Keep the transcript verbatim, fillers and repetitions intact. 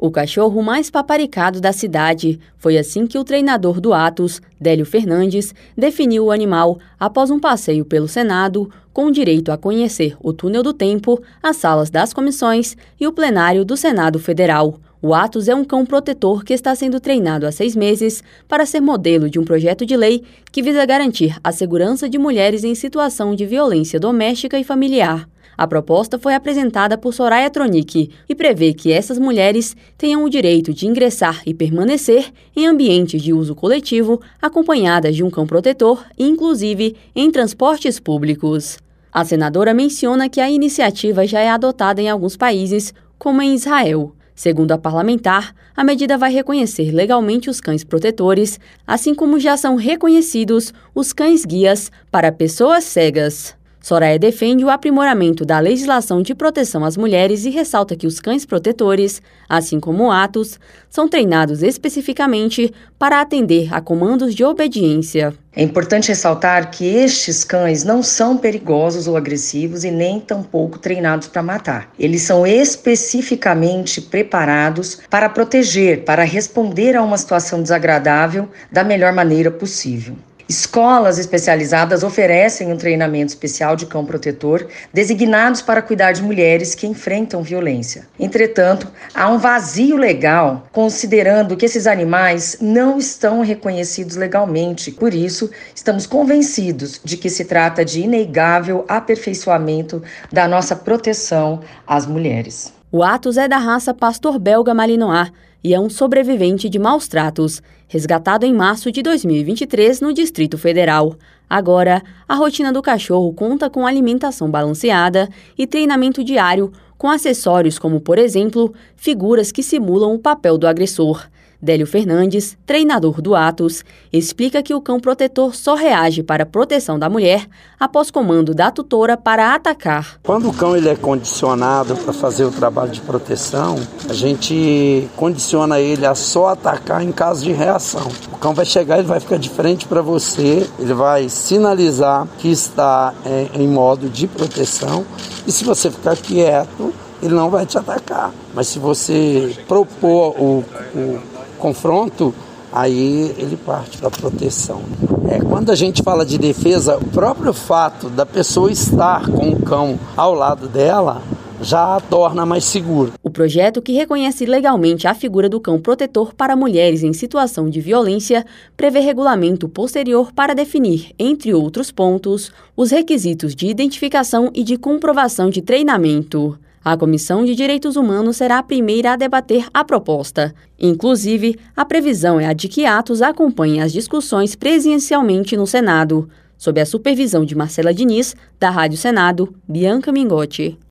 o cachorro mais paparicado da cidade. Foi assim que o treinador do Atos, Délio Fernandes, definiu o animal após um passeio pelo Senado, com direito a conhecer o túnel do tempo, as salas das comissões e o plenário do Senado Federal. O Atos é um cão protetor que está sendo treinado há seis meses para ser modelo de um projeto de lei que visa garantir a segurança de mulheres em situação de violência doméstica e familiar. A proposta foi apresentada por Soraya Tronic e prevê que essas mulheres tenham o direito de ingressar e permanecer em ambientes de uso coletivo, acompanhadas de um cão protetor, inclusive em transportes públicos. A senadora menciona que a iniciativa já é adotada em alguns países, como em Israel. Segundo a parlamentar, a medida vai reconhecer legalmente os cães protetores, assim como já são reconhecidos os cães-guias para pessoas cegas. Soraya defende o aprimoramento da legislação de proteção às mulheres e ressalta que os cães protetores, assim como o Atos, são treinados especificamente para atender a comandos de obediência. É importante ressaltar que estes cães não são perigosos ou agressivos e nem tampouco treinados para matar. Eles são especificamente preparados para proteger, para responder a uma situação desagradável da melhor maneira possível. Escolas especializadas oferecem um treinamento especial de cão protetor designados para cuidar de mulheres que enfrentam violência. Entretanto, há um vazio legal, considerando que esses animais não estão reconhecidos legalmente. Por isso, estamos convencidos de que se trata de inegável aperfeiçoamento da nossa proteção às mulheres. O Atos é da raça Pastor Belga Malinois e é um sobrevivente de maus tratos, resgatado em março de dois mil e vinte e três no Distrito Federal. Agora, a rotina do cachorro conta com alimentação balanceada e treinamento diário, com acessórios como, por exemplo, figuras que simulam o papel do agressor. Délio Fernandes, treinador do Atos, explica que o cão protetor só reage para a proteção da mulher após comando da tutora para atacar. Quando o cão ele é condicionado para fazer o trabalho de proteção, a gente condiciona ele a só atacar em caso de reação. O cão vai chegar, ele vai ficar de frente para você, ele vai sinalizar que está é, em modo de proteção, e se você ficar quieto, ele não vai te atacar. Mas se você propor o, o confronto, aí ele parte para a proteção. É, quando a gente fala de defesa, o próprio fato da pessoa estar com o cão ao lado dela já a torna mais seguro. O projeto, que reconhece legalmente a figura do cão protetor para mulheres em situação de violência, prevê regulamento posterior para definir, entre outros pontos, os requisitos de identificação e de comprovação de treinamento. A Comissão de Direitos Humanos será a primeira a debater a proposta. Inclusive, a previsão é a de que Atos acompanhe as discussões presencialmente no Senado. Sob a supervisão de Marcela Diniz, da Rádio Senado, Bianca Mingotti.